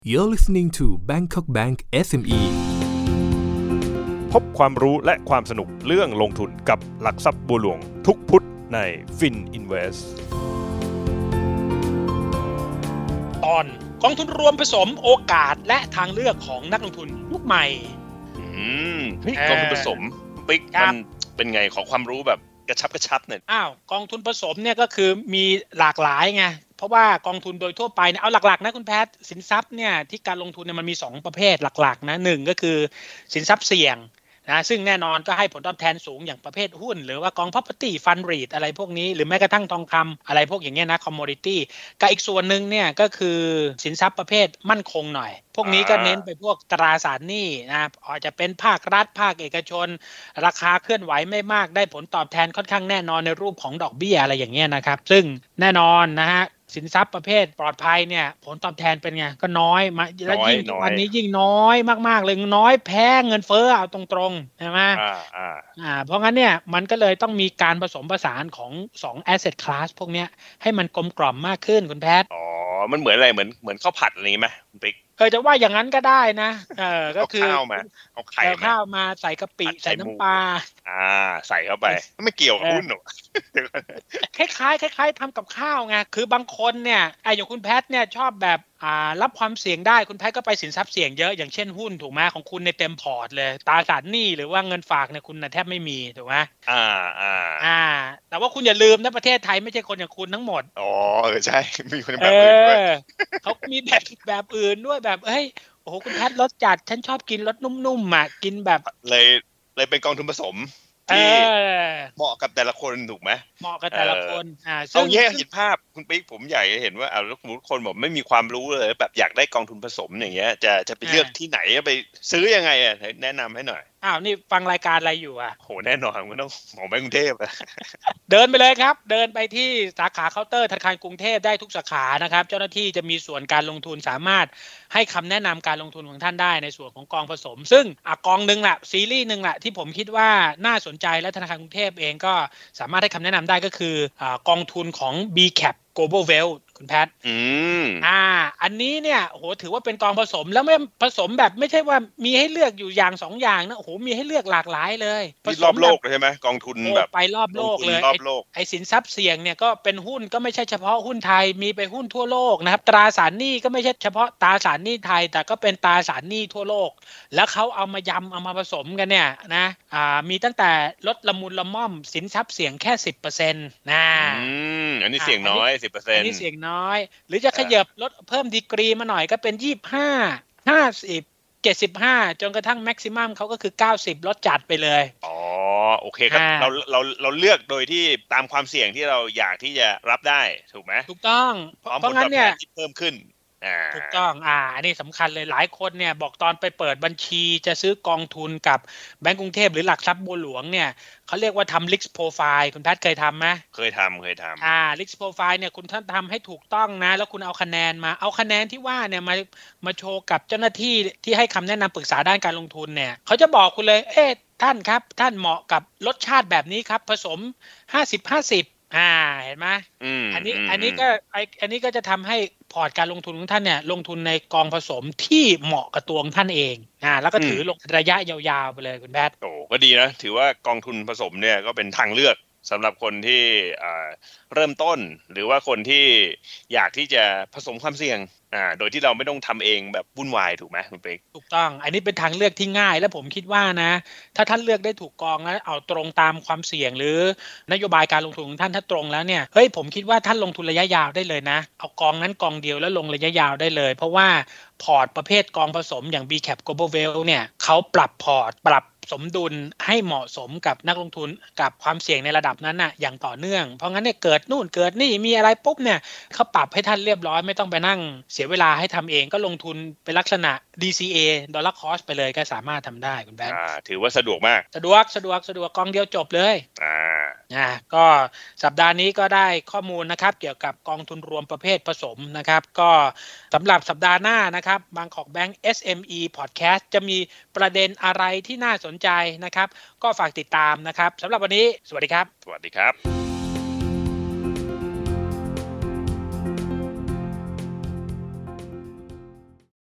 You're listening to Bangkok Bank SME พบความรู้และความสนุกเรื่องลงทุนกับหลักทรัพย์บัวหลวงทุกพุธใน FinInvest ตอนกองทุนรวมผสมโอกาสและทางเลือกของนักลงทุนยุคใหม่กองทุนผสมปิ๊กมันเป็นไงขอความรู้แบบกระชับหน่อยกองทุนผสมเนี่ยก็คือมีหลากหลายไงเพราะว่ากองทุนโดยทั่วไปเนี่ยเอาหลักๆนะคุณแพทย์สินทรัพย์เนี่ยที่การลงทุนเนี่ยมันมี2ประเภทหลักๆนะ1ก็คือสินทรัพย์เสี่ยงนะซึ่งแน่นอนก็ให้ผลตอบแทนสูงอย่างประเภทหุ้นหรือว่ากอง property fund REIT อะไรพวกนี้หรือแม้กระทั่งทองคำอะไรพวกอย่างเงี้ยนะ commodity กับอีกส่วนนึงเนี่ยก็คือสินทรัพย์ประเภทมั่นคงหน่อยพวกนี้ก็เน้นไปพวกตราสารหนี้นะอาจจะเป็นภาครัฐภาคเอกชนราคาเคลื่อนไหวไม่มากได้ผลตอบแทนค่อนข้างแน่นอนในรูปของดอกเบี้ยอะไรอย่างเงี้ยนะครับซึ่งแน่นอนนะฮะสินทรัพย์ประเภทปลอดภัยเนี่ยผลตอบแทนเป็นไงก็น้อยมาแล้วยิ่งวันนี้ยิ่งน้อยมากๆเลยน้อยแพ้เงินเฟ้อเอาตรงๆใช่ไหมเพราะงั้นเนี่ยมันก็เลยต้องมีการผสมผสานของ2 asset class พวกเนี้ยให้มันกลมกล่อมมากขึ้นคุณแพทย์มันเหมือนอะไรเหมือนข้าวผัดอะไรมั้ยคุณปิ๊กจะว่าอย่างนั้นก็ได้นะก็คือเอาไข่ข้าวมาใส่กะปิใส่น้ำปลาใส่เข้าไปไม่เกี่ยวกับหุ้นหรอกคล้ายๆทำกับข้าวไงคือบางคนเนี่ยอย่างคุณแพทเนี่ยชอบแบบรับความเสี่ยงได้คุณแพทก็ไปสินทรัพย์เสี่ยงเยอะอย่างเช่นหุ้นถูกไหมของคุณในเต็มพอร์ตเลยตราสารหนี้หรือว่าเงินฝากเนี่ยคุณแทบไม่มีถูกไหมแต่ว่าคุณอย่าลืมนะประเทศไทยไม่ใช่คนอย่างคุณทั้งหมดใช่มีคนแบบอื่นด้วยเขามีแบบอื่นด้วยแบบโอ้โหคุณแพทรสจัดฉันชอบกินรสนุ่มๆกินแบบเลยเป็นกองทุนผสมที่เหมาะกับแต่ละคนถูกไหมเหมาะกับแต่ละคนเอาแยกเห็นภาพคุณปิ๊กผมอยากจะเห็นว่าแล้วสมมติคนบอกไม่มีความรู้เลยแบบอยากได้กองทุนผสมอย่างเงี้ยจะไปเลือกที่ไหนไปซื้อยังไงแนะนำให้หน่อยนี่ฟังรายการอะไรอยู่โหแน่นอนมันต้องมองไปกรุงเทพเดินไปเลยครับเดินไปที่สาขาเคาน์เตอร์ธนาคารกรุงเทพได้ทุกสาขานะครับเจ้าหน้าที่จะมีส่วนการลงทุนสามารถให้คำแนะนำการลงทุนของท่านได้ในส่วนของกองผสมซึ่งกองนึงล่ะซีรีส์นึงล่ะที่ผมคิดว่าน่าสนใจและธนาคารกรุงเทพเองก็สามารถให้คำแนะนำได้ก็คือกองทุนของ BCAP Global Wealth คุณแพทอันนี้เนี่ยโหถือว่าเป็นกองผสมแล้วไม่ผสมแบบไม่ใช่ว่ามีให้เลือกอยู่อย่าง2อย่างนะโอ้โหมีให้เลือกหลากหลายเลยรอบโลกใช่ไหมกองทุนแบบไปรอบโลกเลยไอ้สินทรัพย์เสี่ยงเนี่ยก็เป็นหุ้นก็ไม่ใช่เฉพาะหุ้นไทยมีไปหุ้นทั่วโลกนะครับตราสารหนี้ก็ไม่ใช่เฉพาะตราสารหนี้ไทยแต่ก็เป็นตราสารหนี้ทั่วโลกแล้วเขาเอามายำเอามาผสมกันเนี่ยนะมีตั้งแต่ลดละมุนละม่อมสินทรัพย์เสี่ยงแค่ 10% นะอันนี้เสี่ยงน้อย 10% อันนี้เสี่ยงน้อยหรือจะขยับลดเพิ่มดีกรีมาหน่อยก็เป็น25 50 75จนกระทั่งแม็กซิมัมเขาก็คือ90ลดจัดไปเลยโอเคครับเราเลือกโดยที่ตามความเสี่ยงที่เราอยากที่จะรับได้ถูกไหมถูกต้องเพราะงั้นเนี่ยเพิ่มขึ้นถูกต้องอันนี้สำคัญเลยหลายคนเนี่ยบอกตอนไปเปิดบัญชีจะซื้อกองทุนกับแบงก์กรุงเทพหรือหลักทรัพย์บัวหลวงเนี่ยเขาเรียกว่าทำ risk profile คุณแพทย์เคยทำไหมเคยทำ risk profile เนี่ยคุณท่านทำให้ถูกต้องนะแล้วคุณเอาคะแนนมาเอาคะแนนที่ว่าเนี่ยมาโชว์กับเจ้าหน้าที่ที่ให้คำแนะนำปรึกษาด้านการลงทุนเนี่ยเขาจะบอกคุณเลยท่านครับท่านเหมาะกับรสชาติแบบนี้ครับผสม50-50เห็นไหมอันนี้ก็จะทำให้พอร์ตการลงทุนของท่านเนี่ยลงทุนในกองผสมที่เหมาะกับตัวของท่านเองแล้วก็ถือลงระยะยาวๆไปเลยคุณแพทย์ก็ดีนะถือว่ากองทุนผสมเนี่ยก็เป็นทางเลือกสำหรับคนที่เริ่มต้นหรือว่าคนที่อยากที่จะผสมความเสี่ยงโดยที่เราไม่ต้องทำเองแบบวุ่นวายถูกไหมคุณปิ๊กถูกต้องอันนี้เป็นทางเลือกที่ง่ายและผมคิดว่านะถ้าท่านเลือกได้ถูกกองแล้วเอาตรงตามความเสี่ยงหรือนโยบายการลงทุนของท่านถ้าตรงแล้วเนี่ยผมคิดว่าท่านลงทุนระยะยาวได้เลยนะเอากองนั้นกองเดียวแล้วลงระยะยาวได้เลยเพราะว่าพอร์ตประเภทกองผสมอย่าง BCAP Global Wealth เนี่ยเขาปรับพอร์ตปรับสมดุลให้เหมาะสมกับนักลงทุนกับความเสี่ยงในระดับนั้นน่ะอย่างต่อเนื่องเพราะงั้นเนี่ยเกิดนู่นเกิดนี่มีอะไรปุ๊บเนี่ยเขาปรับให้ท่านเรียบร้อยไม่ต้องไปนั่งเสียเวลาให้ทำเองก็ลงทุนเป็นลักษณะ DCA Dollar Cost ไปเลยก็สามารถทำได้คุณแบงค์ถือว่าสะดวกมากสะดวกกองเดียวจบเลยก็สัปดาห์นี้ก็ได้ข้อมูลนะครับเกี่ยวกับกองทุนรวมประเภทผสมนะครับก็สำหรับสัปดาห์หน้านะครับ Bangkok Bank SME Podcast จะมีประเด็นอะไรที่น่าสนใจนะครับก็ฝากติดตามนะครับสำหรับวันนี้สวัสดีครับสวัสดีครับ